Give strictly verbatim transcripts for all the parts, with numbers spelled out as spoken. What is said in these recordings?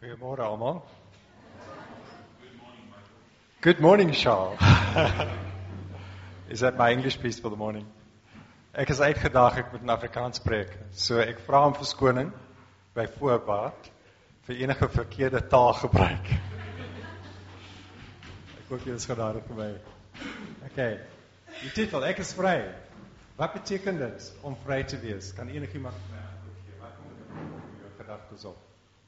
Goeiemôre allemaal. Good morning, Charles. Is that my English piece for the morning? Ek is uitgedaag, ek moet in Afrikaans spreek. So ek vra om verskoning by voorbaat vir enige verkeerde taalgebruik. Ek hoop jy is genadig vir my. Okay. Die titel, ek is vry. Wat beteken dit om vry te wees? Kan enigiemand vir my antwoord gee? Wat kom dit op jou gedagtes op?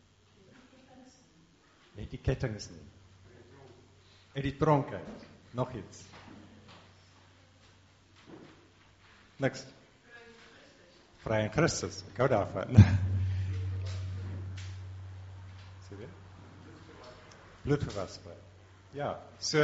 Net die kettings nie. En die tronkheid. Nog iets. Next. Vry in Christus. Ek hou daarvan. Sê weer? Bloedgewas vry. Ja, so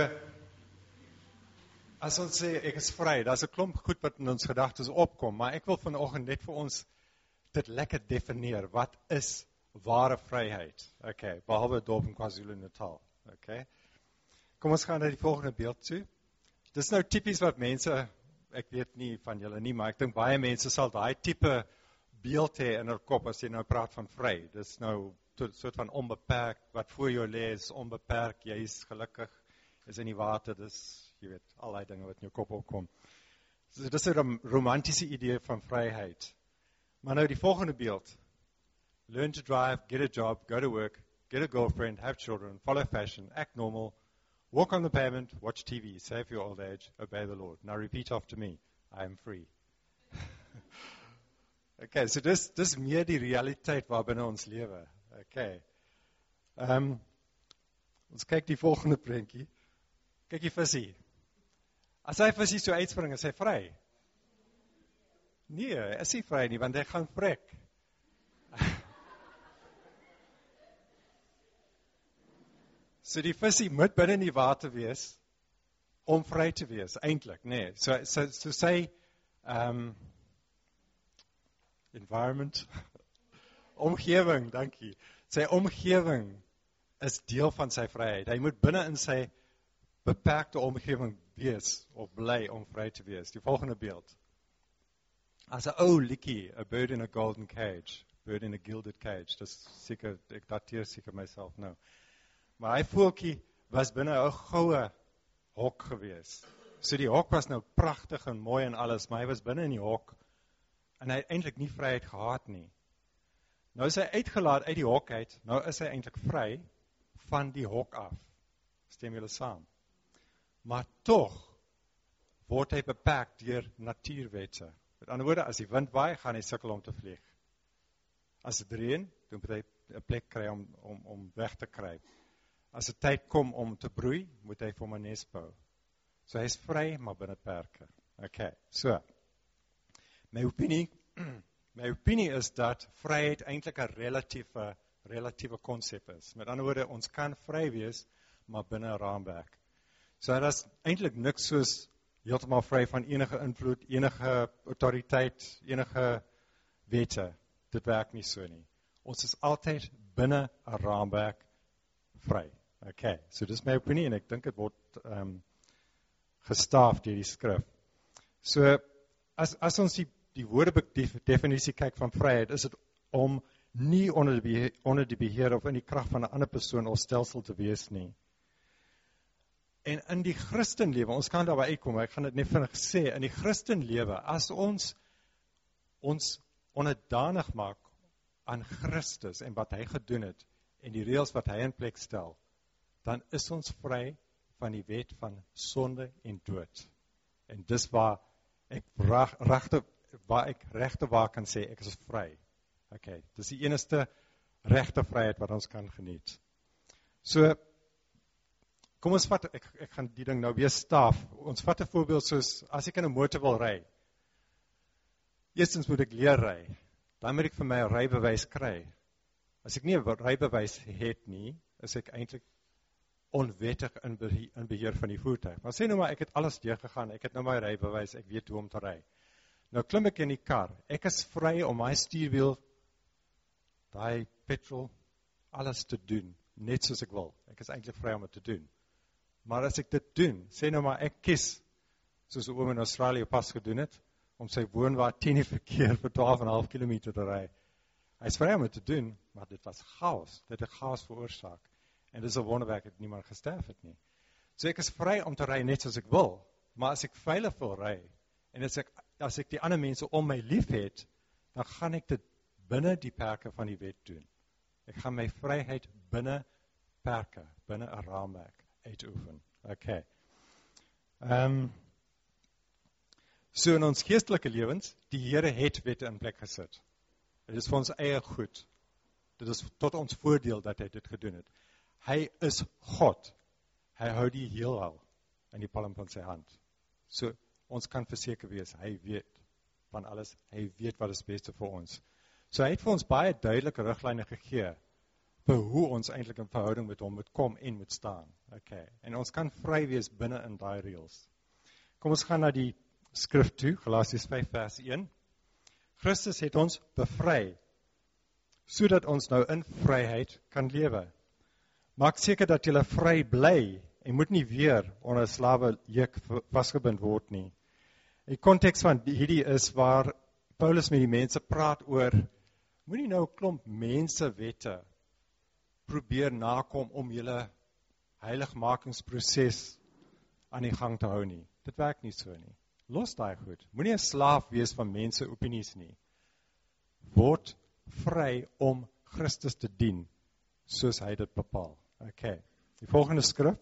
as ons sê ek is vry, daar's 'n klomp goed wat in ons gedagtes opkom, maar ek wil vanoggend net vir ons dit lekker definieer. Wat is ware vryheid? Okay, behalwe dorp in KwaZulu-Natal. Okay. Kom ons gaan na die volgende beeld toe. Dis nou tipies wat mense, ek weet nie van julle nie, maar ek dink baie mense sal daai tipe beeld hê in hul kop as jy nou praat van vry. Dis nou 'n soort van onbeperk, wat voor jou lê is onbeperk, jy is gelukkig, is in die water, dis, jy weet, al die dinge wat in jou kop opkom. So, dis 'n romantiese idee van vryheid. Maar nou die volgende beeld. Learn to drive, get a job, go to work, get a girlfriend, have children, follow fashion, act normal, walk on the pavement, watch T V, save your old age, obey the Lord. Now repeat after me. I am free. Okay, so dis dis meer die realiteit waarbinne ons lewe. Okay. Um, ons kyk die volgende prentjie. Kyk die visie. As hy visie so uitspring, is hy vry? Nee, hy is nie vry nie, want hy gaan vrek. So die visie moet binne in die water wees, om vry te wees, eintlik, nee. So, so, so sy um, environment, omgewing, dankie. Sy omgewing is deel van sy vryheid. Hy moet binne in sy beperkte omgewing wees, of bly om vry te wees. Die volgende beeld. As 'n ou liedjie, a bird in a golden cage, bird in a gilded cage, dis seker, ek dateer seker myself nou. Maar hy voeltjie was binne 'n goue hok gewees. So die hok was nou pragtig en mooi en alles, maar hy was binne in die hok en hy het eintlik nie vryheid gehad nie. Nou is hy uitgelaat uit die hok uit, nou is hy eintlik vry van die hok af. Stem julle saam? Maar tog word hy beperk deur natuurwette. Met ander woorde, as die wind waai, gaan hy sukkel om te vlieg. As dit reën, dan moet hy 'n plek kry om om om weg te kruip. As die tyd kom om te broei, moet hy vir hom 'n nes bou. So hy is vry, maar binne perke. Okay, so. My opinie, my opinie is dat vryheid eintlik 'n relatiewe relatiewe konsep is. Met ander woorde, ons kan vry wees, maar binne 'n raamwerk. So dit is eintlik niks soos heeltemal vry van enige invloed, enige autoriteit, enige wette. Dit werk nie so nie. Ons is altyd binne 'n raamwerk vry. Okay, so dis my opinie en ek dink dit word um, gestaaf deur die skrif. So, as, as ons die, die woordeboek definisie kyk van vryheid, is dit om nie onder die, beheer, onder die beheer of in die krag van 'n ander persoon of stelsel te wees nie. En in die Christenlewe, ons kan daarby uitkom, ek gaan dit net vinnig sê, in die Christenlewe, as ons ons onderdanig maak aan Christus en wat hy gedoen het, en die reëls wat hy in plek stel, dan is ons vry van die wet van sonde en dood. En dis waar ek regte waar ek regte waar kan sê ek is vry. Okay, dis die enigste regte vryheid wat ons kan geniet. So kom ons vat ek ek gaan die ding nou weer staaf. Ons vat 'n voorbeeld soos as ek in 'n motor wil ry. Eerstens moet ek leer ry. Dan moet ek vir my 'n rybewys kry. As ek nie 'n rybewys het nie, is ek eintlik onwettig in beheer, in beheer van die voertuig. Maar sê nou maar, ek het alles deurgegaan, ek het nou my rybewys, ek weet hoe om te ry. Nou klim ek in die kar, ek is vry om my stuurwiel, daai petrol, alles te doen, net soos ek wil. Ek is eintlik vry om dit te doen. Maar as ek dit doen, sê nou maar, ek kies, soos 'n oom in Australië pas gedoen het, om sy woonwa teen die verkeer vir twaalf en 'n half kilometer te ry. Hy is vry om dit te doen, maar dit was chaos. Dit het chaos veroorsaak. En dit is 'n wonderwerk dat niemand gesterf het nie. So ek is vry om te ry net soos ek wil, maar as ek veilig wil ry, en as ek, as ek die ander mense om my lief het, dan gaan ek dit binne die perke van die wet doen. Ek gaan my vryheid binne perke, binne 'n raamwerk uitoefen. Okay. Ehm um, So in ons geestelike lewens, die Here het wette in plek gesit. Dit is vir ons eie goed. Dit is tot ons voordeel dat hy dit gedoen het. Hy is God. Hy hou die heelal in die palm van sy hand. So ons kan verseker wees, hy weet van alles, hy weet wat is beste vir ons. So hy het vir ons baie duidelike riglyne gegee vir hoe ons eintlik in verhouding met hom moet kom en moet staan. Okay. En ons kan vry wees binne in daai reëls. Kom ons gaan na die skrif toe, Galasiërs vyf vers een. Christus het ons bevry, sodat ons nou in vryheid kan lewe. Maak seker dat jy vry bly, en moet nie weer onder 'n slawe juk vasgebind word nie. Die konteks van hierdie is waar Paulus met die mense praat oor, moenie nou 'n klomp mense wette probeer nakom om julle heiligmakingsproses aan die gang te hou nie. Dit werk nie so nie. Los daai goed. Moenie 'n slaaf wees van mense opinies nie. Word vry om Christus te dien, soos hy dit bepaal. Okay. Die volgende skrif,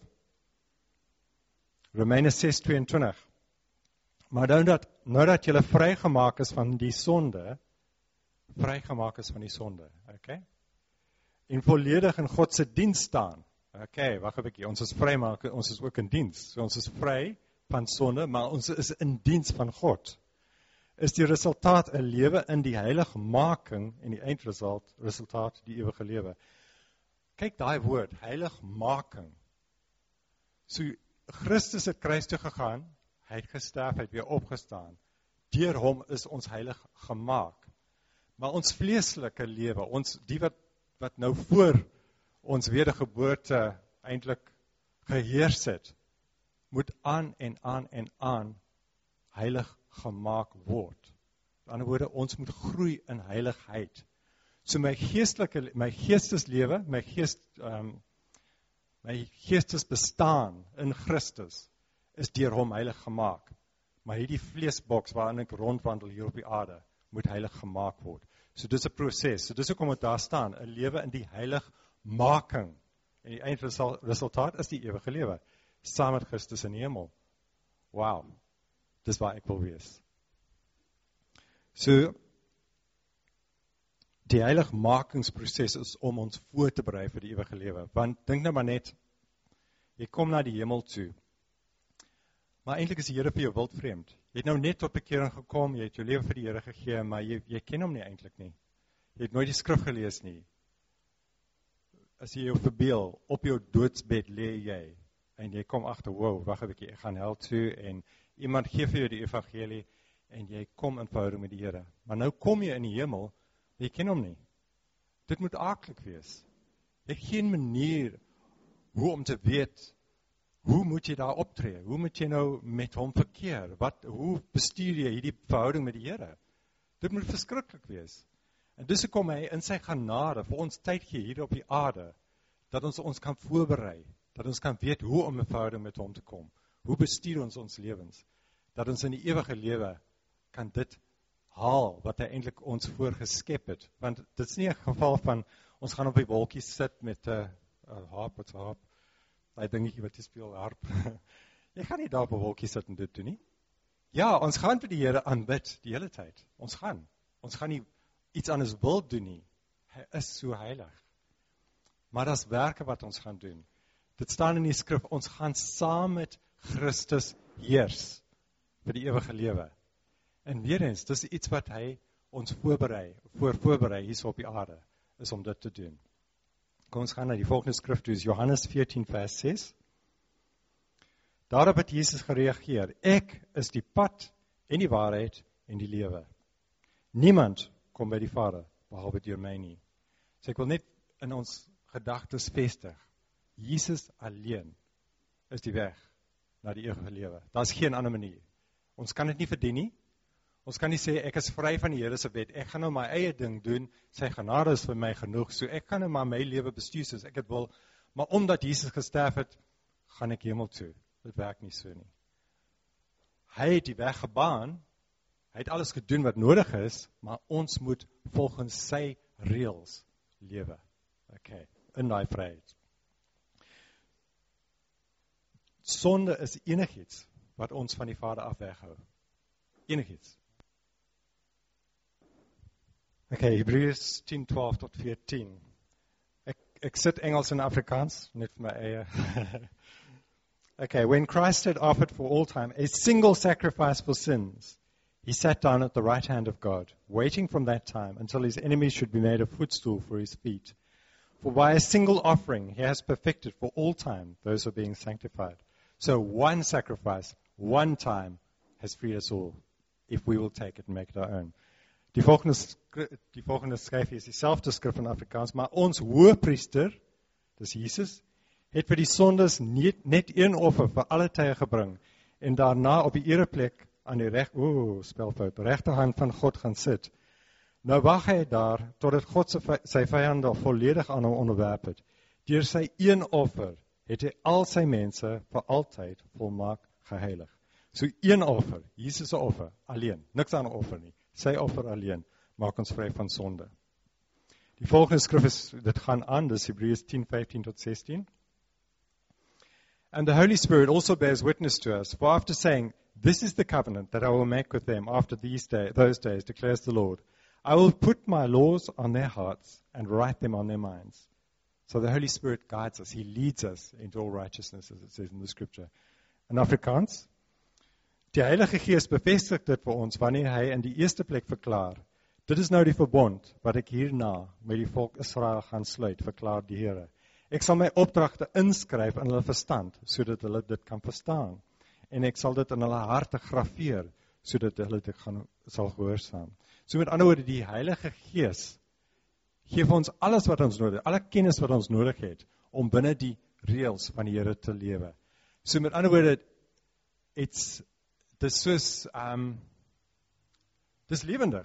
Romeine ses tweeëntwintig. Maar nou dat, nou dat julle vrygemaak is van die sonde, vrygemaak is van die sonde, okay? En volledig in God se diens staan. Okay, wag 'n bietjie. Ons is vry, maar ons is ook in diens. So ons is vry van sonde, maar ons is in diens van God. Is die resultaat 'n lewe in die heiligmaking en die eindresultaat resultaat die ewige lewe. Kyk daai woord, heiligmaking. So Christus het kruis toe gegaan, hy het gesterf, hy het weer opgestaan. Deur hom is ons heilig gemaak. Maar ons vleeslike lewe, ons die wat wat nou voor ons wedergeboorte eintlik geheers het, moet aan en aan en aan heilig gemaak word. Aan die ander woorde, ons moet groei in heiligheid. So my geestelike, my geesteslewe, my geest, um, my geestesbestaan in Christus is deur hom heilig gemaak. Maar hierdie vleesboks waarin ek rondwandel hier op die aarde, moet heilig gemaak word. So dis 'n proses. So dis hoekom dit daar staan, 'n lewe in die heiligmaking. En die eindresultaat is die ewige lewe, saam met Christus in die hemel. Wow. Dis waar ek wil wees. So, die heiligmakingsproses is om ons voor te berei vir die ewige lewe. Want dink nou maar net, jy kom na die hemel toe, maar eintlik is die Here vir jou wildvreemd. Jy het nou net tot bekering gekom, jy het jou lewe vir die Here gegee, maar jy, jy ken hom nie eintlik nie. Jy het nooit die skrif gelees nie. As jy jou verbeel, op jou doodsbed lê jy, en jy kom agter, wow, wag 'n bietjie, ek gaan hel toe, en iemand gee vir jou die evangelie, en jy kom in verhouding met die Here. Maar nou kom jy in die hemel, jy ken hom nie. Dit moet aaklik wees. Jy het geen manier hoe om te weet, hoe moet jy daar optree? Hoe moet jy nou met hom verkeer? Wat, hoe bestuur jy hierdie verhouding met die Here? Dit moet verskriklik wees. En dis hoekom hy in sy genade vir ons tyd gee hier op die aarde, dat ons ons kan voorberei, dat ons kan weet hoe om 'n verhouding met hom te kom. Hoe bestuur ons ons lewens? Dat ons in die ewige lewe kan dit haal, wat hy eintlik ons voorgeskep het. Want dit is nie 'n geval van, ons gaan op die wolkie sit met 'n uh, harp, wat 'n harp, daai dingetjie wat jy speel, harp. Jy gaan nie daar op 'n wolkie sit en dit doen nie. Ja, ons gaan vir die Here aanbid die hele tyd. Ons gaan. Ons gaan nie iets anders wil doen nie. Hy is so heilig. Maar daar's werke wat ons gaan doen. Dit staan in die skrif, ons gaan saam met Christus heers vir die ewige lewe. En weer eens, dis iets wat hy ons voorberei, voor voorberei hier op die aarde, is om dit te doen. Kom ons gaan na die volgende skrif toe, is Johannes veertien vers ses. Daarop het Jesus gereageer, ek is die pad en die waarheid en die lewe. Niemand kom by die Vader, behalwe deur my nie. So ek wil net in ons gedagtes vestig, Jesus alleen is die weg na die ewige lewe. Daar's geen ander manier. Ons kan dit nie verdien nie, Ons kan nie sê, ek is vry van die Here se wet, ek gaan nou my eie ding doen, sy genade is vir my genoeg, so ek kan nou maar my lewe bestuur soos ek het wil, maar omdat Jesus gesterf het, gaan ek hemel toe. Dit werk nie so nie. Hy het die weg gebaan, hy het alles gedoen wat nodig is, maar ons moet volgens sy reëls lewe. Okay, in daai vryheid. Sonde is enigiets wat ons van die Vader af weghou. Enigiets. Okay, Hebreërs tien twaalf tot veertien. Ek, ek sit Engels en Afrikaans, net vir my eie. Okay, when Christ had offered for all time a single sacrifice for sins, he sat down at the right hand of God, waiting from that time until his enemies should be made a footstool for his feet. For by a single offering he has perfected for all time those who are being sanctified. So one sacrifice, one time, has freed us all, if we will take it and make it our own. Die volgende, die volgende skryf is dieselfde skrif in Afrikaans, maar ons hoëpriester, dis Jesus, het vir die sondes net, net een offer vir alle tye gebring, en daarna op die ereplek aan die reg, oeh, spelfout, regterhand van God gaan sit. Nou wag hy daar, totdat God sy, sy vyande volledig aan hom onderwerp het. Deur sy een offer, het hy al sy mense vir altyd volmaak geheilig. So een offer, Jesus se offer, alleen, niks aan offer nie, sy offer alleen, maak ons vry van sonde. Die volgende skrif is, dit gaan aan, dis Hebreërs tien vyftien tot sestien. And the Holy Spirit also bears witness to us, for after saying, this is the covenant that I will make with them after these day, those days, declares the Lord. I will put my laws on their hearts and write them on their minds. So the Holy Spirit guides us. He leads us into all righteousness, as it says in the scripture. In Afrikaans, die Heilige Gees bevestig dit vir ons, wanneer hy in die eerste plek verklaar, dit is nou die verbond, wat ek hierna met die volk Israel gaan sluit, verklaar die Here. Ek sal my opdragte inskryf in hulle verstand, sodat hulle dit kan verstaan. En ek sal dit in hulle harte graveer, sodat hulle dit gaan, sal gehoorsaam. So met ander woorde, die Heilige Gees gee vir ons alles wat ons nodig het, alle kennis wat ons nodig het, om binne die reëls van die Here te lewe. So met ander woorde, it's, dis soos, um, dis lewendig,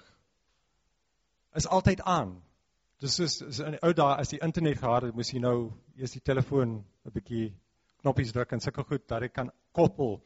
is altyd aan. Dis soos, is in die ou dae, as die internet gehad het, moes jy nou, eers die telefoon, 'n bietjie knoppies druk, en sulke goed, dat ek kan koppel.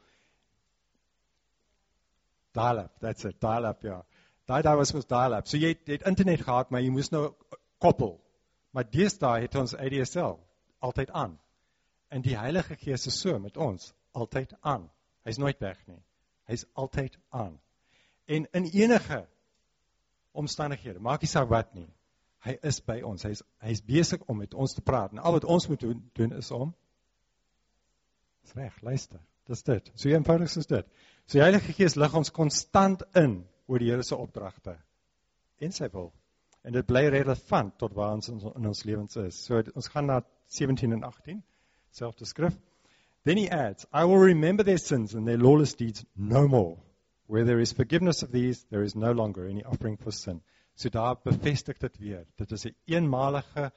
Dial-up, that's it, dial-up, ja. Daai daai was ons dial-up. So jy het, jy het internet gehad, maar jy moes nou koppel. Maar deesdae het ons A D S L altyd aan. En die Heilige Gees is so met ons, altyd aan. Hy's nooit weg nie. Hy's altyd aan. En in enige omstandighede, maak nie saak wat nie, hy is by ons. Hy's hy's besig om met ons te praat. En al wat ons moet doen, doen is om is reg, luister. Dis dit. So eenvoudig is dit. So die Heilige Gees lig ons konstant in oor die Here se opdragte en sy wil. En dit bly relevant tot waar ons in ons lewens is. So ons gaan na sewentien en agttien, selfde skrif. Then he adds, I will remember their sins and their lawless deeds no more. Where there is forgiveness of these, there is no longer any offering for sin. So daar bevestig dit weer. Dit is 'n eenmalige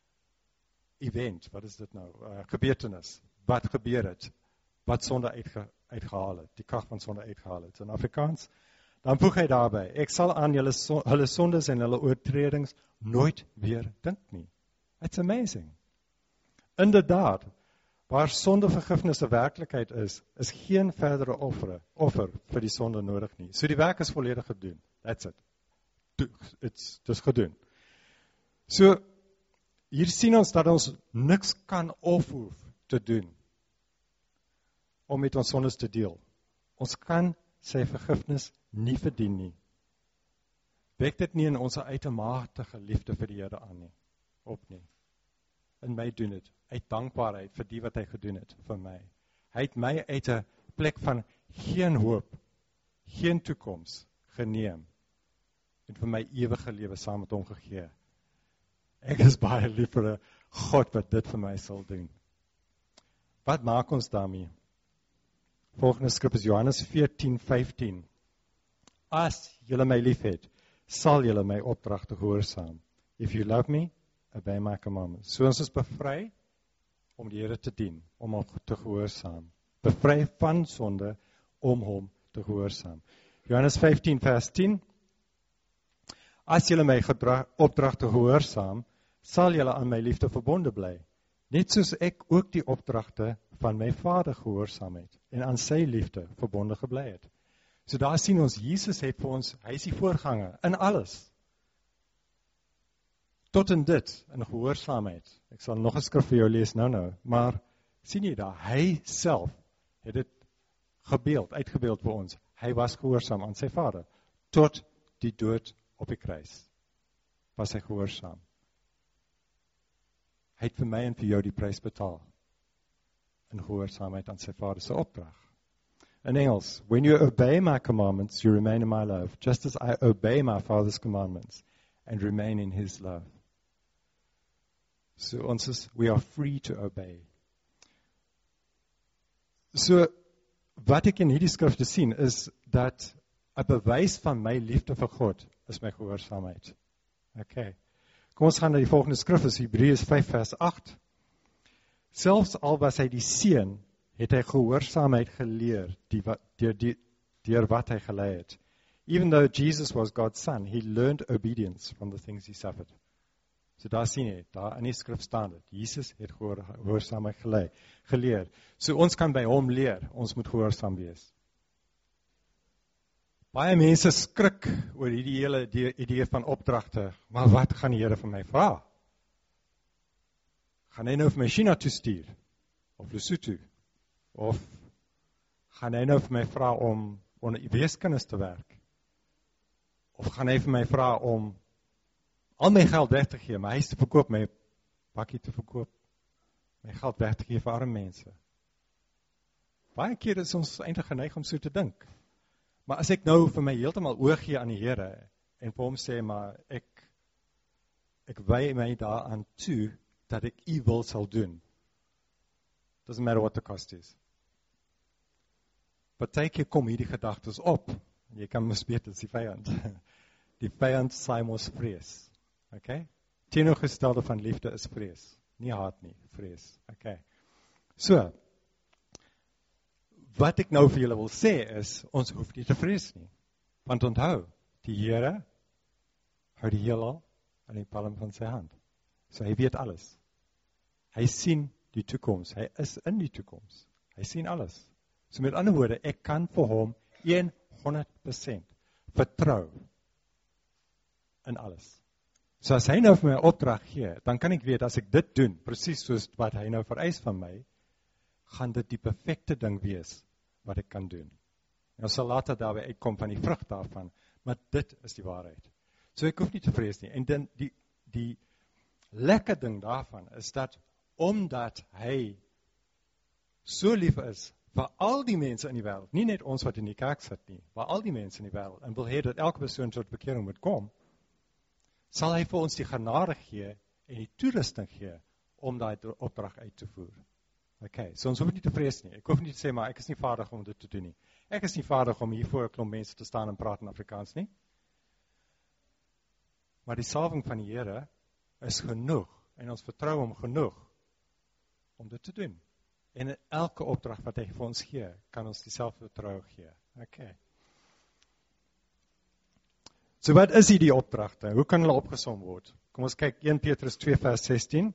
event. Wat is dit nou? Uh, gebeurtenis. Wat gebeur het? Wat sonde uitge, uitgehaal het? Die krag van sonde uitgehaal het. In Afrikaans, dan voeg hy daarby, ek sal aan julle, so, hulle sondes en hulle oortredings nooit weer dink nie. It's amazing. Inderdaad, waar sondevergifnis 'n werklikheid is, is geen verdere offer, offer vir die sonde nodig nie. So die werk is volledig gedoen. That's it. It's dis gedoen. So, hier sien ons dat ons niks kan of hoef te doen om met ons sondes te deel. Ons kan sy vergifnis nie verdien nie. Wek dit nie in ons uitermate liefde vir die Here aan nie, op nie. In my doen dit, uit dankbaarheid vir die wat hy gedoen het vir my. Hy het my uit 'n plek van geen hoop, geen toekoms geneem en vir my ewige lewe saam met hom gegee. Ek is baie lief vir 'n God wat dit vir my sal doen. Wat maak ons daarmee? Volgende skrif is Johannes veertien vyftien. As julle my liefhet, sal julle my opdragte gehoorsaam. If you love me, obey my commandments. So ons is bevry om die Here te dien, om hom te gehoorsaam. Bevry van sonde om hom te gehoorsaam. Johannes vyftien vers tien. As julle my gedra- opdragte gehoorsaam, sal julle aan my liefde verbonde bly. Net soos ek ook die opdragte van my Vader gehoorsaam het en aan sy liefde verbonde gebly het. So daar sien ons, Jesus het vir ons, hy is die voorganger in alles. Tot in dit, in gehoorsaamheid. Ek sal nog 'n skrif vir jou lees nou nou, maar sien jy daar, hy self het dit gebeeld, uitgebeeld vir ons. Hy was gehoorsaam aan sy Vader, tot die dood op die kruis. Was hy gehoorsaam. Hy het vir my en vir jou die prys betaal, in gehoorsaamheid aan sy Vader se opdrag. In Engels, when you obey my commandments, you remain in my love, just as I obey my Father's commandments, and remain in his love. So ons is, we are free to obey. So, wat ek in hierdie skrifte sien, is dat 'n bewys van my liefde vir God, is my gehoorsaamheid. Okay. Kom ons gaan na die volgende skrif, is Hebreërs vyf vers agt. Selfs al was hy die seun, het hy gehoorsaamheid geleer, die wat, deur, die, deur wat hy gelei het. Even though Jesus was God's son, he learned obedience from the things he suffered. So daar sien jy, daar in die skrif staan dit, Jesus het gehoor, gehoorsaamheid gelei, geleer. So ons kan by hom leer, ons moet gehoorsaam wees. Baie mense skrik oor hierdie hele die idee van opdragte, maar wat gaan die Here vir my vra? Gaan hy nou vir my China toe stuur? Of Lesotho? Of gaan hy nou vir my vra om onder weeskundes te werk? Of gaan hy vir my vra om al my geld weg te gee, my huis te verkoop, my bakkie te verkoop, my geld weg te gee vir arme mense? Baie keer is ons eintlik geneig om so te dink. Maar as ek nou vir my heeltemal oorgee aan die Here en vir hom sê, maar ek ek wy my daaraan toe dat ek u wil sal doen. Doesn't matter what the cost is. Partykeer kom hierdie gedagtes op. Jy kan mos weet, dit is die vyand. Die vyand saai mos vrees. Okay? Teenoorgestelde van liefde is vrees. Nie haat nie, vrees. Okay. So, wat ek nou vir julle wil sê is, ons hoef nie te vrees nie. Want onthou, die Here hou die heelal in die palm van sy hand. So hy weet alles. Hy sien die toekoms. Hy is in die toekoms. Hy sien alles. So met ander woorde, ek kan vir hom honderd persent vertrou in alles. So as hy nou vir my 'n opdrag gee, dan kan ek weet, as ek dit doen, presies soos wat hy nou vereis van my, gaan dit die perfekte ding wees wat ek kan doen. En ons sal later daarby uitkom van die vrug daarvan, maar dit is die waarheid. So ek hoef nie te vrees nie. En dan die, die lekker ding daarvan is dat, omdat hy so lief is vir al die mense in die wêreld, nie net ons wat in die kerk sit nie, maar al die mense in die wêreld, en wil hê dat elke persoon tot bekering moet kom, sal hy vir ons die genade gee en die toerusting gee om daai opdrag uit te voer. Okay, so ons hoef nie te vrees nie. Ek hoef nie te sê, maar ek is nie vaardig om dit te doen nie. Ek is nie vaardig om hier voor 'n klomp mense te staan en praat in Afrikaans nie. Maar die salwing van die Here is genoeg, en ons vertrou hom genoeg om dit te doen. En in elke opdrag wat hy vir ons gee, kan ons dieselfde vertrou gee. Okay. So wat is hierdie opdragte? Hoe kan hulle opgesom word? Kom ons kyk Eerste Petrus twee vers sestien.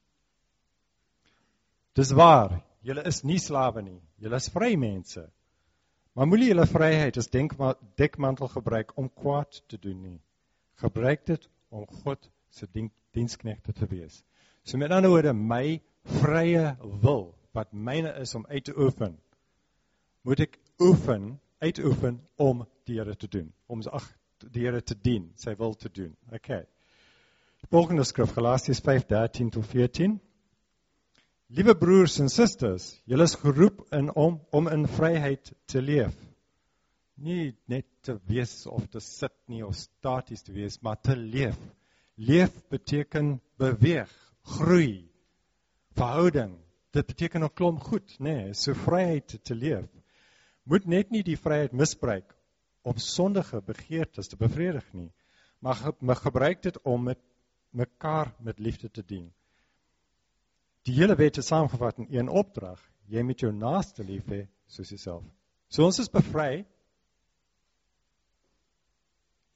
Dis waar, julle is nie slawe nie, julle is vrye mense. Maar moenie julle vryheid as dekmantel gebruik om kwaad te doen nie. Gebruik dit om God se diensknegte te wees. So met ander woorde, my vrye wil, wat myne is om uit te oefen, moet ek oefen, uitoefen om die Here te doen, om ag, die Here te dien, sy wil te doen. Okay. Volgende skrif, Galasiërs vyf dertien tot veertien. Liewe broers en susters, julle is geroep in om, om in vryheid te leef. Nie net te wees of te sit nie, of staties te wees, maar te leef. Leef beteken beweeg, groei, verhouding. Dit beteken 'n klomp goed, nee, so vryheid te leef. Moet net nie die vryheid misbruik om sondige begeertes te bevredig nie, maar ge, maar gebruik dit om met mekaar met liefde te dien. Die hele wet is saamgevat in een opdrag. Jy moet jou naaste lief hê soos jouself. So ons is bevry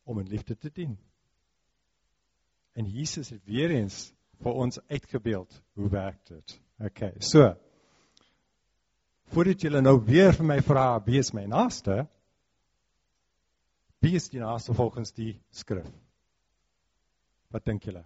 om in liefde te dien. En Jesus het weer eens vir ons uitgebeeld, hoe werk dit? Okay, so, voordat julle nou weer vir my vra, wie is my naaste? Wie is die naaste volgens die skrif? Wat dink julle?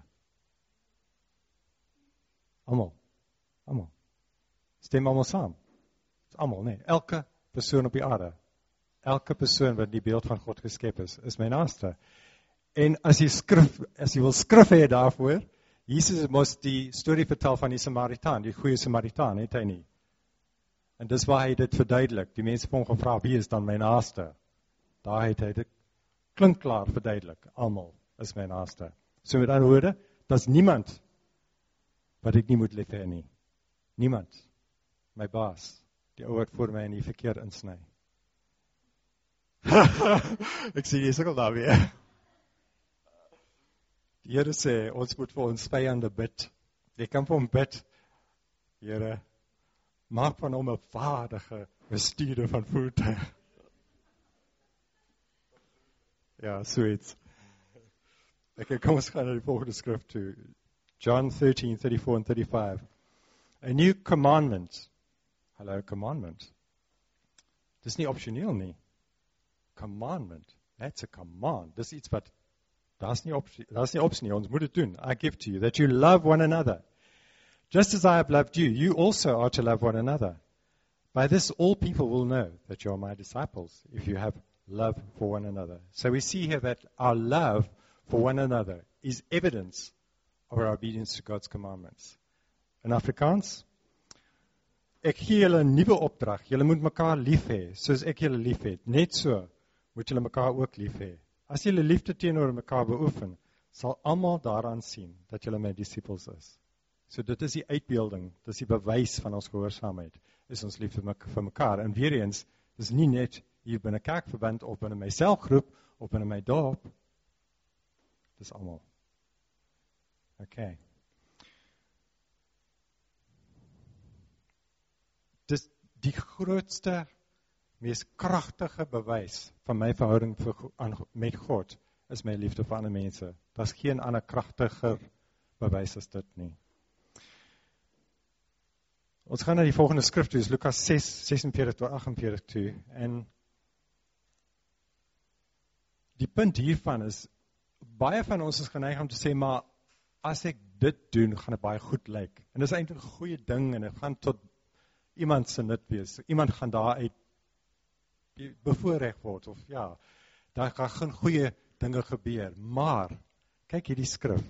Almal, almal. Stem almal saam. Dis almal, nee, elke persoon op die aarde. Elke persoon wat die beeld van God geskep is, is my naaste. En as jy skrif, as jy wil skrif hê daarvoor, Jesus moes die storie vertel van die Samaritaan, die goeie Samaritaan, het hy nie. En dis waar hy dit verduidelik. Die mense het hom gevra, wie is dan my naaste? Daar het hy dit klinkklaar verduidelik. Almal is my naaste. So met ander woorde, daar's niemand wat ek nie moet lief hê nie. Niemand. My baas, die ou wat voor my in die verkeer insny. Ek sê, jy sukkel daar weer. Die Here sê, ons moet vir ons vyande bid. Jy kan vir hom bid, Here, maak van hom 'n vaardige bestuurder van voertuig. Ja, zoiets. Okay, kom ons gaan na die volgende skrif toe. John thirteen, thirty-four and thirty-five. A new commandment. Hello, commandment. Dis nie opsioneel nie. Commandment. That's a command. Dis iets wat, daar's nie opsie, daar's nie opsie nie, ons moet dit doen. I give to you, that you love one another. Just as I have loved you, you also are to love one another. By this all people will know that you are my disciples, if you have love for one another. So we see here that our love for one another is evidence of our obedience to God's commandments. In Afrikaans, ek gee julle 'n nuwe opdrag. Julle moet mekaar lief hê, soos ek julle lief het. Net so moet julle mekaar ook lief hê. As julle liefde teenoor mekaar beoefen, sal almal daaraan sien dat julle my disippels is. So dit is die uitbeelding, dit is die bewys van ons gehoorsaamheid, is ons liefde vir mekaar. En weer eens, dis nie net hier binne kerkverband, of binne my selgroep, of binne my dorp. Dis almal. Okay. Dis die grootste, mees kragtige bewys van my verhouding vir, aan, met God, is my liefde vir ander mense. Daar's geen ander kragtiger bewys as dit nie. Ons gaan na die volgende skrif toe, is Lukas six, forty-six tot forty-eight toe, en die punt hiervan is, baie van ons is geneig om te sê, maar as ek dit doen, gaan dit baie goed lyk. En dit is eintlik 'n goeie ding, en dit gaan tot iemand se nut wees. Iemand gaan daaruit bevoorreg word, of ja, daar gaan geen goeie dinge gebeur. Maar, kyk hierdie skrif.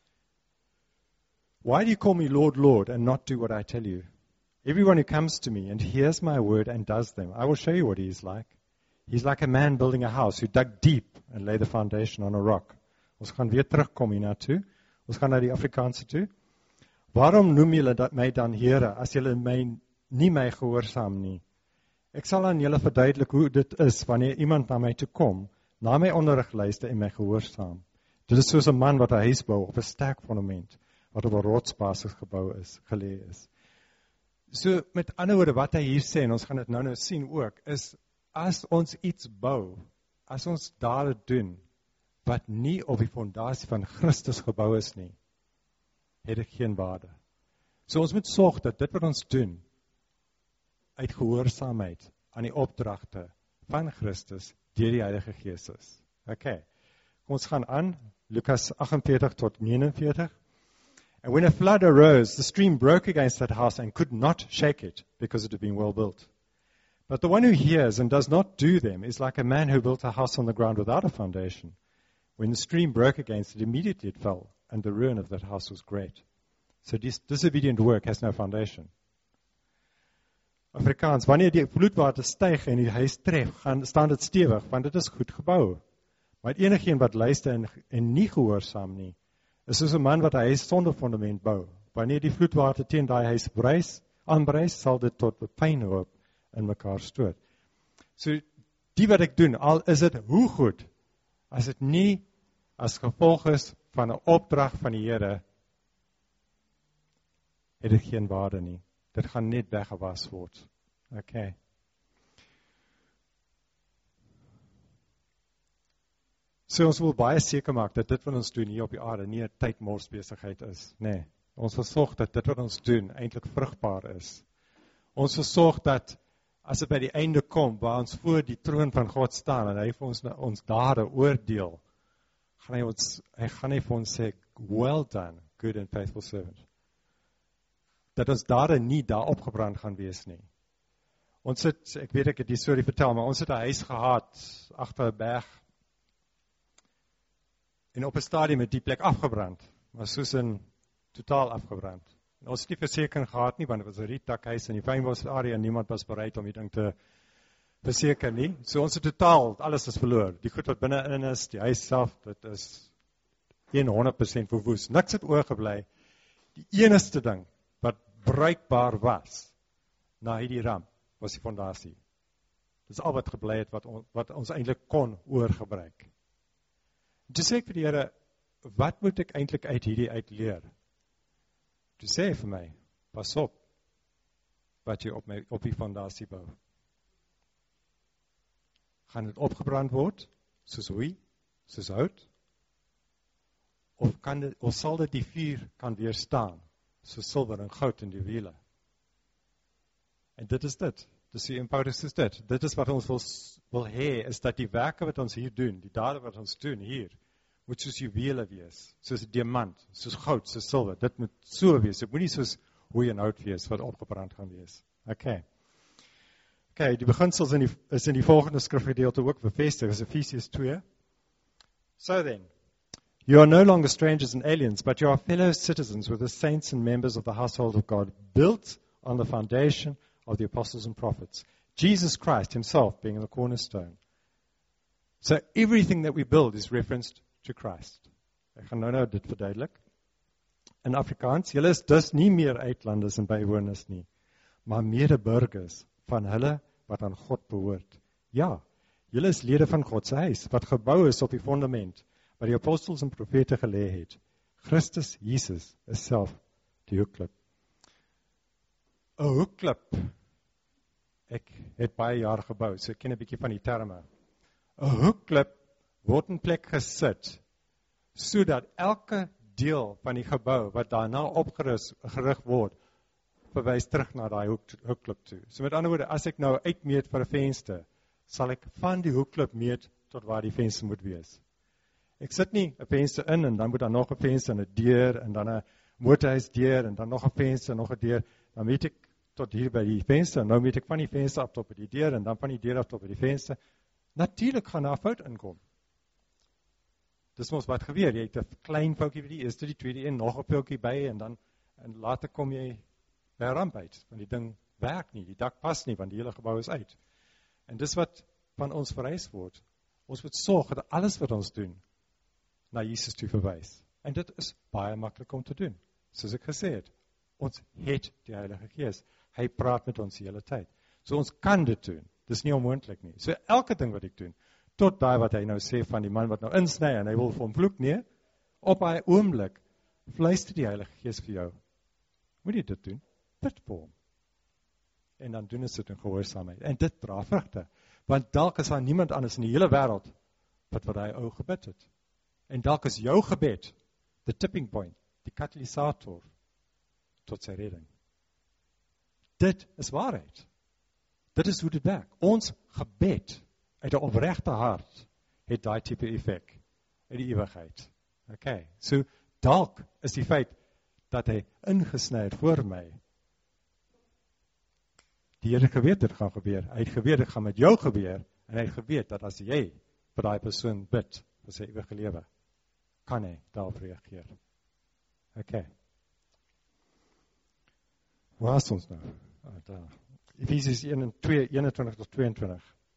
Why do you call me Lord, Lord, and not do what I tell you? Everyone who comes to me and hears my word and does them, I will show you what he is like. He's like a man building a house who dug deep and laid the foundation on a rock. Ons gaan weer terugkom hierna toe. Ons gaan na die Afrikaanse toe. Waarom noem julle dat my dan Here, as julle my nie my gehoorsaam nie? Ek sal aan julle verduidelik hoe dit is, wanneer iemand na my toe kom, na my onderrig luister en my gehoorsaam. Dit is soos 'n man wat 'n huis bou op 'n sterk fundament, wat op 'n rotsbasis gebou is, gelê is. So, met ander woorde, wat hy hier sê, en ons gaan dit nou nou sien ook, is, as ons iets bou, as ons daar doen, wat nie op die fondasie van Christus gebou is nie, het dit geen waarde. So ons moet sorg dat dit wat ons doen, uit gehoorsaamheid aan die opdragte van Christus, deur die Heilige Gees is. Ok, kom ons gaan aan, Lukas forty-eight tot forty-nine. And when a flood arose, the stream broke against that house and could not shake it, because it had been well built. But the one who hears and does not do them is like a man who built a house on the ground without a foundation. When the stream broke against it, immediately it fell, and the ruin of that house was great. So dis- disobedient work has no foundation. Afrikaans, wanneer die vloedwater styg en die huis tref, gaan, staan dit stewig, want dit is goed gebou. Maar enigeen wat luister en, en nie gehoorsaam nie, is soos 'n man wat 'n huis sonder fundament bou. Wanneer die vloedwater teen daai huis brys, aanbrys, sal dit tot 'n puinhoop in mekaar stoot. So, die wat ek doen, al is dit hoe goed, as dit nie as gevolg is van 'n opdrag van die Here, het dit geen waarde nie. Dit gaan net weggewas word. Okay. So ons wil baie seker maak dat dit wat ons doen hier op die aarde nie 'n tydmorsbesigheid is, nê. Nee. Ons wil sorg dat dit wat ons doen eintlik vrugbaar is. Ons wil sorg dat as dit by die einde kom, waar ons voor die troon van God staan en hy vir ons ons dade oordeel, gaan hy ons hy gaan hy vir ons sê, well done, good and faithful servant. Dat ons dade nie daar opgebrand gaan wees nie. Ons het, ek weet ek het die storie vertel, maar ons het 'n huis gehad agter 'n berg. En op 'n stadium het die plek afgebrand, maar soos in totaal afgebrand. En ons het nie versekering gehad nie, want dit was 'n rietdakhuis in die fynbos area en niemand was bereid om die ding te verseker nie. So ons het totaal, alles is verloor. Die goed wat binne-in is, die huis self, dit is honderd persent verwoes. Niks het oorgebly. Die enigste ding wat bruikbaar was na hierdie ramp, was die fondasie. Dis al wat gebly het wat, on, wat ons eintlik kon oorgebruik. Toe sê ek vir die Here, wat moet ek eintlik uit hierdie uitleer? Toe sê hy vir my, pas op wat jy op, my, op die fondasie bou. Gaan dit opgebrand word, soos hooi, soos hout? Of, kan dit, of sal dit die vuur kan weerstaan, soos silwer en goud in die wiele? En dit is dit. Dis die eenvoudig is dit. Dit is wat ons wil, wil hê, is dat die werke wat ons hier doen, die dade wat ons doen hier, moet soos juwele wees, soos diamant, soos goud, soos silwer. Dit moet so wees. Dit moet nie soos hooi en hout wees, wat opgebrand gaan wees. Okay. Okay, die beginsels in die, is in die volgende skrifgedeelte ook bevestig, is Ephesians two. So then, you are no longer strangers and aliens, but you are fellow citizens with the saints and members of the household of God, built on the foundation of the apostles and prophets, Jesus Christ himself being the cornerstone. So everything that we build is referenced to Christ. Ek gaan nou nou dit verduidelik. In Afrikaans, julle is dus nie meer uitlanders en bywoners nie, maar medeburgers van hulle wat aan God behoort. Ja, julle is lede van God se huis, wat gebou is op die fundament, wat die apostels en profete gelê het. Christus Jesus is self die hoekklip. 'n Hoekklip. Ek het baie jaar gebou, so ek ken 'n bietjie van die terme. 'n Hoekklip word in plek gesit, sodat elke deel van die gebou, wat daarna opgerig word, verwys terug na daai hoek, hoekklip toe. So met ander woorde, as ek nou uitmeet vir 'n venster, sal ek van die hoekklip meet tot waar die venster moet wees. Ek sit nie 'n venster in, en dan moet daar nog 'n venster en 'n deur, en dan 'n motorhuisdeur, en dan nog 'n venster, nog 'n deur, dan meet ek tot hier by die venster, en nou meet ek van die venster af tot by die deur, en dan van die deur af tot by die venster. Natuurlik gaan daar 'n fout inkom. Dis mos wat gebeur, jy het 'n klein foutjie by die eerste, die tweede een, nog 'n foutjie by, en dan en later kom jy by 'n ramp uit, want die ding werk nie, die dak pas nie, want die hele gebou is uit. En dis wat van ons vereis word. Ons moet sorg dat alles wat ons doen, na Jesus toe verwys. En dit is baie maklik om te doen. Soos ek gesê het, ons het die Heilige Gees. Hy praat met ons die hele tyd. So ons kan dit doen. Dis nie onmoontlik nie. So elke ding wat ek doen, tot daai wat hy nou sê van die man wat nou insny en hy wil vir hom vloek, nee, op daai oomblik fluister die Heilige Gees vir jou. Moet jy dit doen? Bid vir hom. En dan doen ons dit in gehoorsaamheid. En dit dra vrugte. Want dalk is daar niemand anders in die hele wêreld wat wat hy ou gebid het. En dalk is jou gebed the tipping point, die katalysator tot sy redding. Dit is waarheid. Dit is hoe dit werk. Ons gebed uit 'n opregte hart het daai tipe effek in die ewigheid. Okay, so dalk is die feit dat hy ingesny het voor my. Die Here geweet dit gaan gebeur. Hy het geweet dit gaan met jou gebeur en hy het geweet dat as jy vir daai persoon bid vir sy ewige lewe, kan hy daarop reageer. Okay. Waar is ons nou? Ah, daar. Efesiërs one and two, eenentwintig tot tweeëntwintig.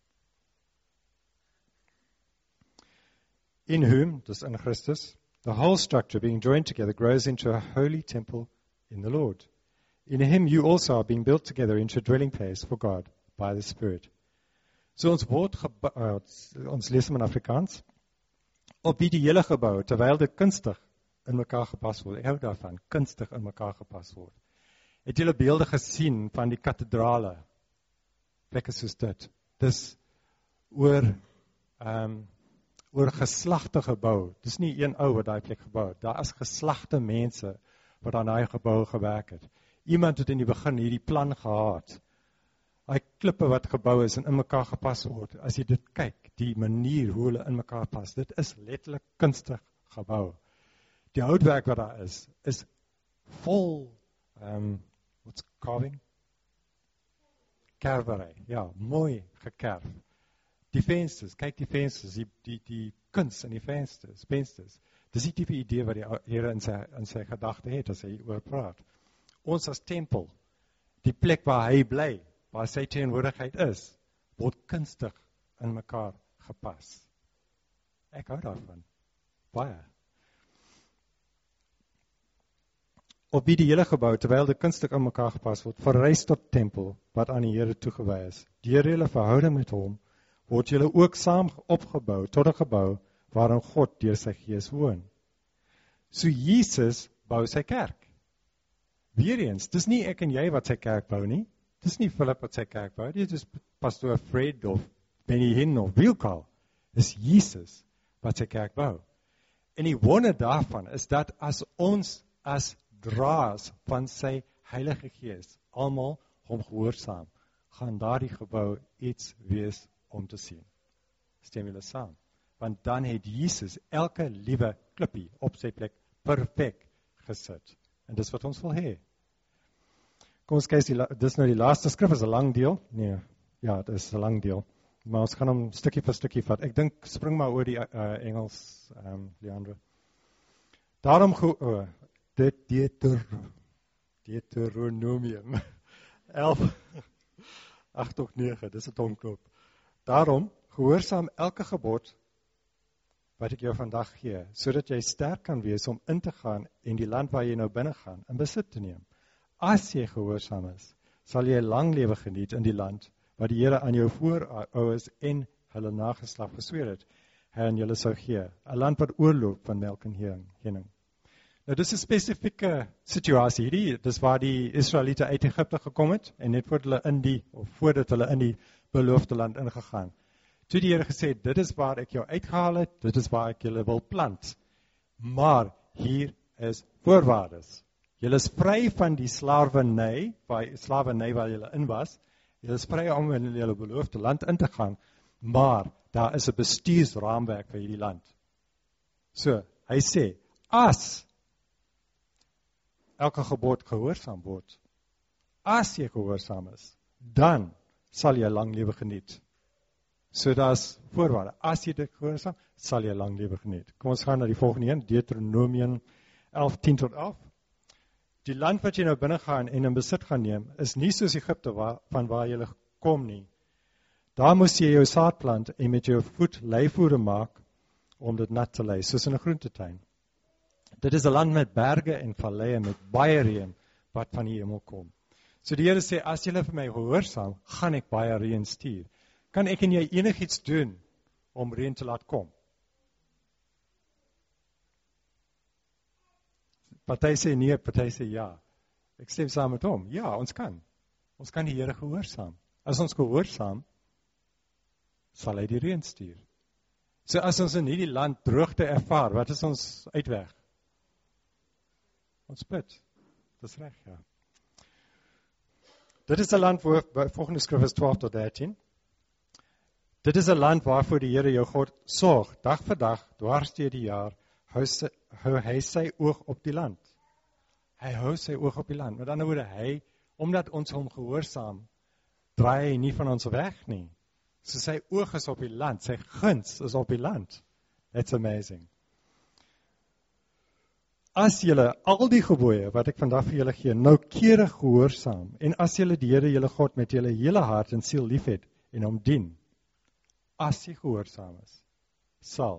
In whom, dis in Christus, the whole structure being joined together grows into a holy temple in the Lord. In him you also are being built together into a dwelling place for God by the Spirit. So ons word gebou, uh, ons lees in Afrikaans, op wie die hele gebou, terwyl dit kunstig in mekaar gepas word. Ek hou daarvan, kunstig in mekaar gepas word. Het julle beelde gesien van die kathedrale? Plekke soos dit. Dis oor um, oor geslagte gebou. Dis nie een ou wat daai plek gebou het. Daar is geslagte mense wat aan daai gebou gewerk het. Iemand het in die begin hierdie plan gehad. Daai klippe wat gebou is en in mekaar gepas word. As jy dit kyk, die manier hoe hulle in mekaar pas, dit is letterlik kunstig gebou. Die houtwerk wat daar is, is vol, um, what's carving? Kerwerei, ja, mooi gekerf. Die vensters, kyk die vensters, die, die, die kuns in die vensters, vensters. Dis die tipe idee wat die Here in sy, in sy gedagte het, as hy oor praat. Ons as tempel, die plek waar hy bly, waar sy teenwoordigheid is, word kunstig in mekaar gepas. Ek hou daarvan. Baie. Op wie die hele gebou, terwyl dit kunstig in mekaar gepas word, verrys tot tempel, wat aan die Here toegewy is. Deur julle verhouding met hom, word julle ook saam opgebou, tot 'n gebou, waarin God deur sy Gees woon. So Jesus bou sy kerk. Weereens, dis nie ek en jy wat sy kerk bou nie, dis nie Philip wat sy kerk bou, dit is Pastor Fred of Benny Hinn of Wilkal, dis Jesus wat sy kerk bou. En die wonder daarvan is dat as ons as draers van sy Heilige Gees, almal hom gehoorsaam, gaan daardie gebou iets wees om te sien. Stem julle saam? Want dan het Jesus elke liewe klippie op sy plek perfek gesit. En dis wat ons wil hê. Kom ons kyk, dis nou die laaste skrif, is 'n lang deel. Nee, ja, dit is 'n lang deel. Maar ons gaan hom stukkie vir stukkie vat. Ek dink, spring maar oor die uh, Engels, um, Leandro. Daarom, oh, dit Deuter, Deuteronomium, elf, agt tot nege, dis 'n tongknop. Daarom, gehoorsaam elke gebod, wat ek jou vandag gee, sodat jy sterk kan wees om in te gaan in die land waar jy nou binne gaan, in besit te neem. As jy gehoorsaam is, sal jy lang lewe geniet in die land, wat die Here aan jou voorouers en hulle nageslag gesweer het, hy aan julle sou gee, 'n land wat oorloop van melk en honing. Nou, dis 'n spesifieke situasie hierdie, dis waar die Israeliete uit Egipte gekom het, en net voordat hulle in die, of voordat hulle in die beloofde land ingegaan. Toe die Here gesê, dit is waar ek jou uitgehaal het, dit is waar ek julle wil plant. Maar hier is voorwaardes. Julle is vry van die slaverny, waar slaverny waar julle in was. Julle is vry om in julle beloofde land in te gaan, maar daar is 'n bestuursraamwerk vir hierdie land. So, hy sê, as elke gebod gehoorsaam word, as jy gehoorsaam is, dan sal jy lang lewe geniet. So daar's voorwaarde. As jy dit gehoorsaam, sal jy lang lewe geniet. Kom ons gaan na die volgende een, Deuteronomium elf, tien tot elf. Die land wat jy nou binne gaan en in besit gaan neem, is nie soos Egipte waar, van waar jy kom nie. Daar moes jy jou saad plant en met jou voet leivoere maak om dit nat te lei, soos in 'n groentetuin. Dit is 'n land met berge en valleie met baie reën wat van die hemel kom. So die Here sê, as julle vir my gehoorsaam, gaan ek baie reën stuur. Kan ek en jy enigiets doen om reën te laat kom? Party sê nee, party sê ja. Ek stem saam met hom. Ja, ons kan. Ons kan die Here gehoorsaam. As ons gehoorsaam, sal hy die reën stuur. So as ons in hierdie land droogte ervaar, wat is ons uitweg? Ons bid. Dis reg, ja. Dit is 'n land waar, volgende skrif is twaalf tot dertien. Dit is 'n land waarvoor die Here jou God sorg, dag vir dag, dwars deur die jaar, hou sy, hou hy sy oog op die land. Hy hou sy oog op die land. Met ander woorde, hy, omdat ons hom gehoorsaam, draai hy nie van ons weg nie. So sy oog is op die land, sy guns is op die land. That's amazing. As julle al die gebooie wat ek vandag vir julle gee, noukeurig gehoorsaam, en as julle die Here julle God met julle hele hart en siel liefhet en hom dien, as jy gehoorsaam is, sal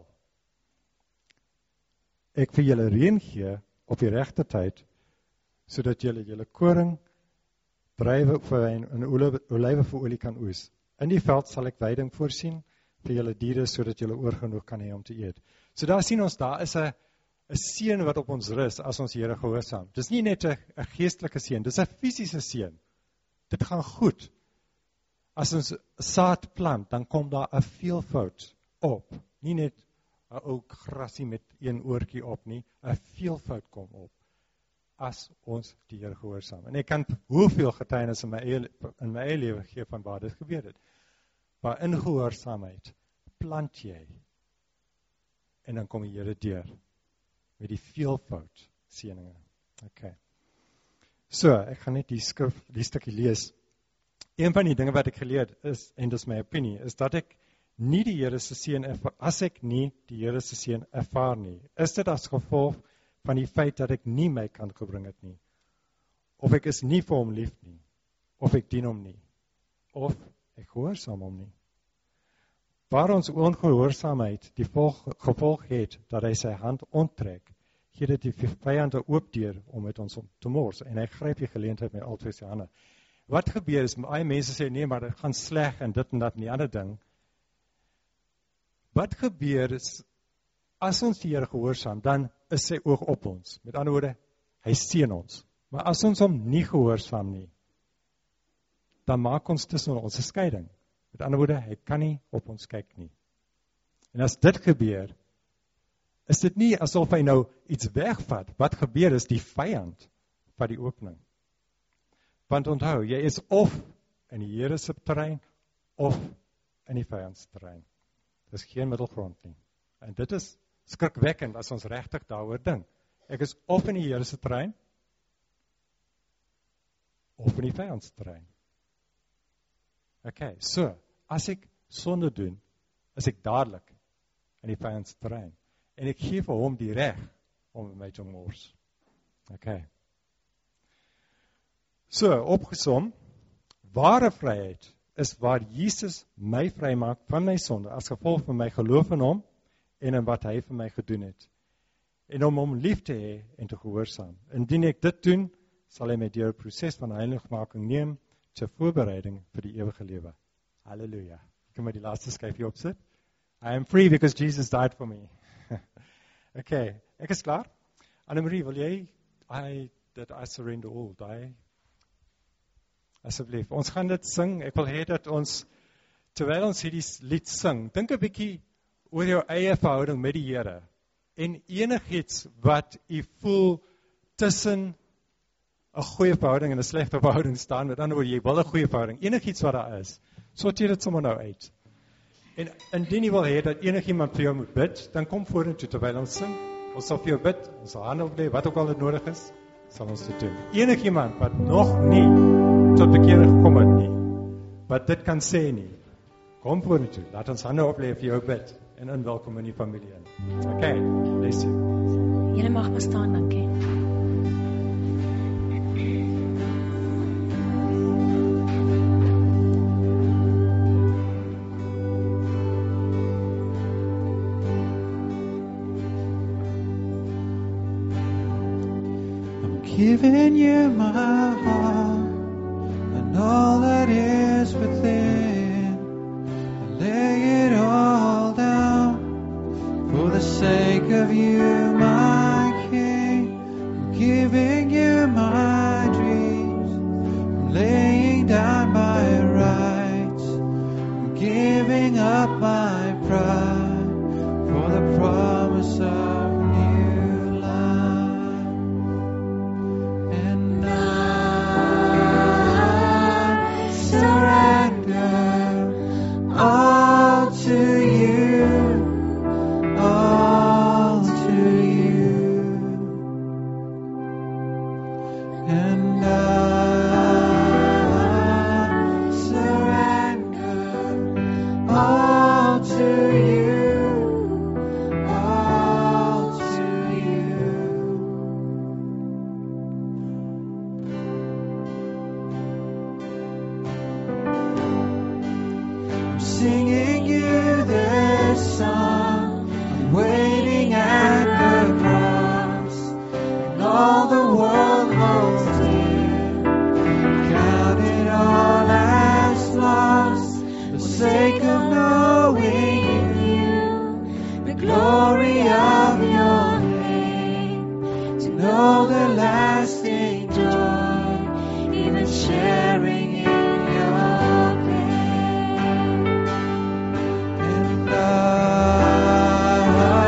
ek vir julle reën gee op die regte tyd, sodat julle julle koring, druiwe vir wyn en olywe vir olie kan oes. In die veld sal ek weiding voorsien vir julle diere, sodat julle oorgenoeg kan hê om te eet. So daar sien ons, daar is 'n 'n seën wat op ons rus as ons Here gehoorsaam. Dis nie net 'n 'n geestelike seën, dis 'n fisiese seën. Dit gaan goed. As ons saad plant, dan kom daar 'n veelvoud op. Nie net 'n ou grasie met een oortjie op nie, 'n veelvoud kom op as ons die Here gehoorsaam. En ek kan hoeveel getuienis in my eie in my eie lewe gee van waar dit gebeur het. Maar in gehoorsaamheid plant jy en dan kom die Here deur met die veelvoud seëninge. Okay. So, ek gaan net die skrif, die stukkie lees. Een van die dinge wat ek geleer is, en dis my opinie, is dat ek nie die Here se seën ervaar, as ek nie die Here se seën ervaar nie, is dit as gevolg van die feit dat ek nie my kant gebring het nie, of ek is nie vir hom lief nie, of ek dien hom nie, of ek gehoorsaam hom nie. Waar ons ongehoorsaamheid die gevolg het, dat hy sy hand onttrek, gee dit die vyande oop deur om met ons te mors, en hy gryp die geleentheid met al twee sy hande. Wat gebeur is, baie mense sê, nee, maar dit gaan sleg, en dit en dat en die ander ding. Wat gebeur is, as ons die Here gehoorsaam, dan is sy oog op ons. Met ander woorde, hy seën ons. Maar as ons hom nie gehoorsaam nie, dan maak ons tussen ons 'n skeiding. Met ander woorde, hy kan nie op ons kyk nie. En as dit gebeur, is dit nie asof hy nou iets wegvat. Wat gebeur is, die vyand van die opening. Want onthou, jy is of in die Here se terrein, of in die vyand se terrein. Dis geen middelgrond nie. En dit is skrikwekkend as ons regtig daaroor dink. Ek is of in die Here se terrein, of in die vyand se terrein. Okay, so, as ek sonde doen, is ek dadelik in die vyand se terrein. En ek gee vir hom die reg om met my te mors. Okay. So, opgesom, ware vryheid is waar Jesus my vrymaak van my sonde, as gevolg van my geloof in hom, en in wat hy vir my gedoen het. En om hom lief te hê en te gehoorsaam. Indien ek dit doen, sal hy my deur 'n proses van heiligmaking neem, ter voorbereiding vir die ewige lewe. Halleluja. Ek kan maar die laaste skyfie opsit. I am free because Jesus died for me. Okay, ek is klaar. Annemarie, wil jy, I, that I surrender all, die? Asseblief, ons gaan dit sing. Ek wil hê dat ons, terwyl ons hierdie lied sing, dink 'n bietjie oor jou eie verhouding met die Here. En enigiets wat u voel tussen 'n goeie verhouding en 'n slegte verhouding staan, met ander woorde, jy wil 'n goeie verhouding, enigiets wat daar is, sorteer dit sommer nou uit. En indien jy wil hê dat enigiemand vir jou moet bid, dan kom vorentoe terwyl ons sing. Ons sal vir jou bid, ons sal hande oplê, wat ook al dit nodig is, sal ons dit doen. Enigiemand wat nog nie tot bekering gekom het nie, wat dit kan sê nie, kom vorentoe, laat ons hande oplê vir jou bid, en inwelkom in die familie in. Okay, bless you. Julle mag maar staan, dankie. Giving you my heart and all that is within. I lay it all down for the sake of you, my King. I'm giving you my dreams. I'm laying down my rights. I'm giving up my pride for the promise of I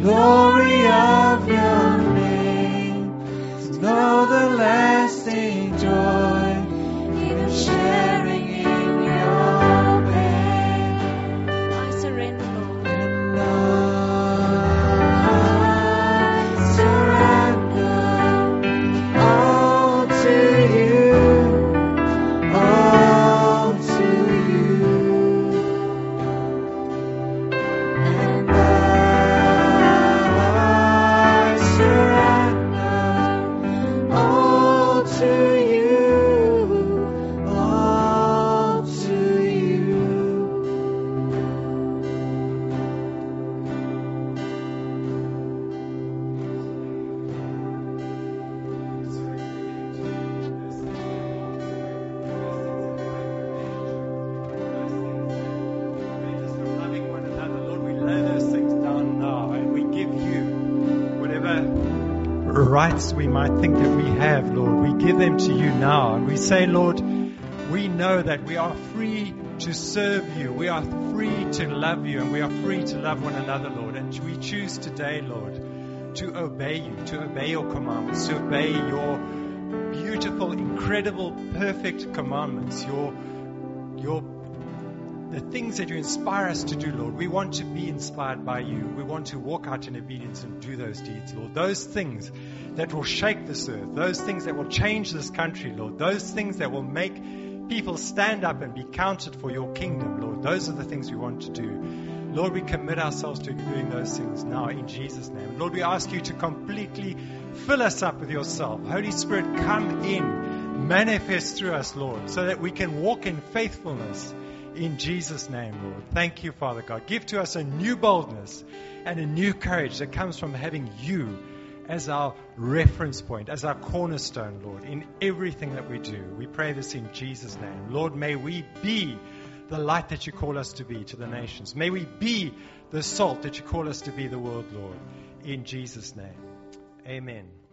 glory of your name, to know the lasting joy, even sharing in your pain. I surrender, Lord. And I surrender all to you, all to you. And I surrender all to you, all to you. Loving one another, Lord, we lay those things down now, and we give you whatever rights we might think that we have, Lord. We give them to you now, and we say, Lord, we know that we are free to serve you, we are free to love you, and we are free to love one another, Lord. And we choose today, Lord, to obey you, to obey your commandments, to obey your beautiful, incredible, perfect commandments, your your the things that you inspire us to do, Lord. We want to be inspired by you. We want to walk out in obedience and do those deeds, Lord. Those things that will shake this earth, those things that will change this country, Lord. Those things that will make people stand up and be counted for your kingdom, Lord. Those are the things we want to do. Lord, we commit ourselves to doing those things now in Jesus' name. Lord, we ask you to completely fill us up with yourself. Holy Spirit, come in, manifest through us, Lord, so that we can walk in faithfulness in Jesus' name, Lord. Thank you, Father God. Give to us a new boldness and a new courage that comes from having you as our reference point, as our cornerstone, Lord, in everything that we do. We pray this in Jesus' name. Lord, may we be the light that you call us to be to the nations. May we be the salt that you call us to be the world, Lord, in Jesus' name. Amen.